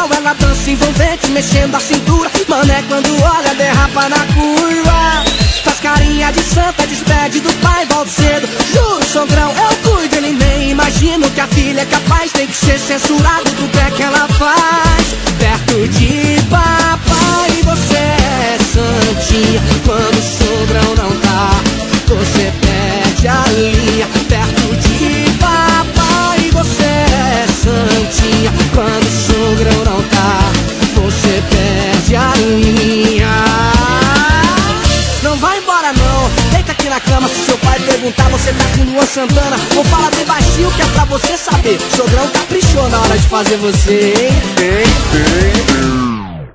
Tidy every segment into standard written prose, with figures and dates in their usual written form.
mal, ela dança envolvente, mexendo a cintura. Mané quando olha, derrapa na curva. Faz carinha de santa, despede do pai, volta cedo. Juro, sogrão, eu cuido, ele nem imagina que a filha é capaz. Tem que ser censurado do que é que ela faz. Perto de papai, você é santinha. Quando o sogrão não tá, você perde a linha. Perto de papai, você é santinha. Quando o sogrão não tá, você perde a linha. Não vai embora não, deita aqui na cama. Se seu pai perguntar, você tá com Luan Santana. Vou falar bem baixinho que é pra você saber. Sogrão caprichou na hora de fazer você, hein?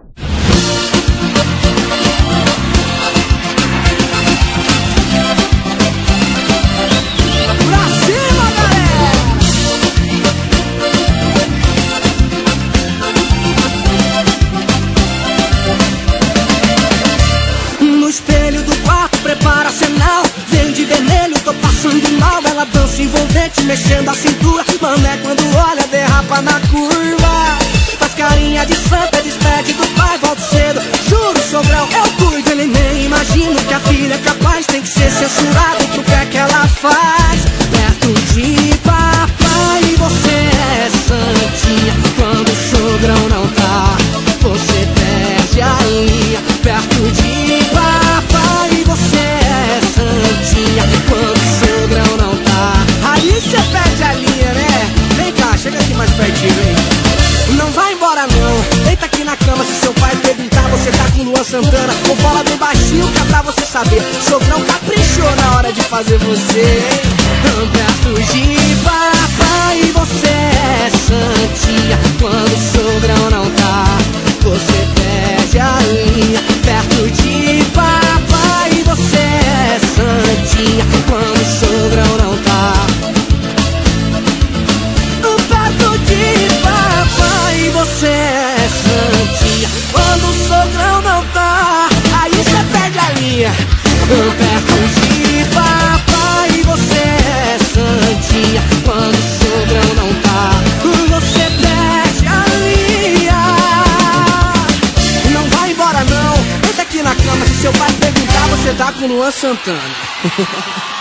Ela dança envolvente, mexendo a cintura. Mané quando olha, derrapa na curva. Faz carinha de santa, despede do pai, volta cedo. Juro, sogrão, eu cuido, ele nem imagina que a filha é capaz. Tem que ser censurado pro que é que ela faz. Perto de papai, você é santinha. Quando o sogrão não tá, você perde a linha. Perto de papai, você é santinha. Quando o sogrão não tá, aí cê perde a linha, né? Vem cá, chega aqui mais pertinho, hein? Não vai embora não, deita aqui na cama. Se seu pai perguntar, você tá com Luan Santana. Vou falar bem baixinho que é pra você saber. Sogrão caprichou na hora de fazer você, hein? Perto de papai, você é santinha. Quando o sogrão não tá, você perde a linha. Perto de papai, você é santinha. Quando o sogrão não tá, perto de papai, você é santinha. Quando o sogrão não tá, aí você perde a linha. Perto de papai, você é santinha. Quando o sogrão não tá, você perde a linha. Não vai embora não, deita aqui na cama. Se seu pai perguntar, você tá com Luan Santana.